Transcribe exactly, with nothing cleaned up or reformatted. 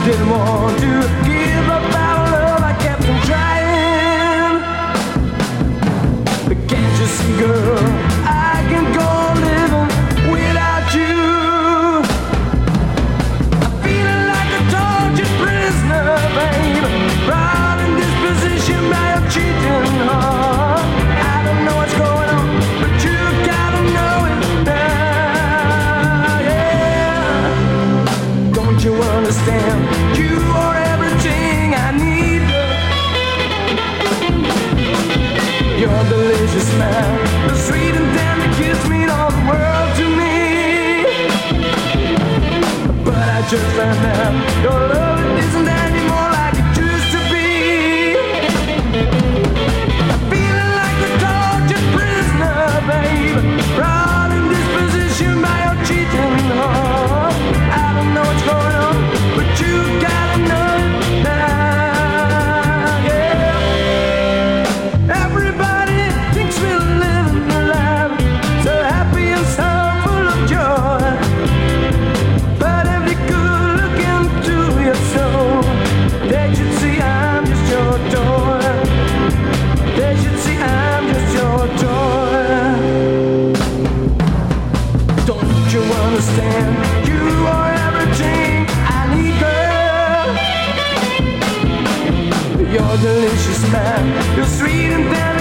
didn't want to give up our love, I kept on trying. But can't you see, girl, I can go on living without you. I'm feeling like a tortured prisoner, babe, brought in this position by a cheating heart. I don't know what's going on, but you gotta know it now, yeah. Don't you understand? You are everything I need. Your delicious smile, the sweet and tender kiss mean all the world to me. But I just found out your love isn't anymore like it used to be. I'm feeling like a tortured prisoner, babe, brought in this position by your cheating heart. I don't know what's going on, but you gotta know it now, yeah. Everybody thinks we're living a life so happy and so full of joy. But if you could look into your soul, they should see I'm just your toy. They should see I'm just your toy. Don't you understand? You are everything I need, girl. Your delicious smile, your sweet and tender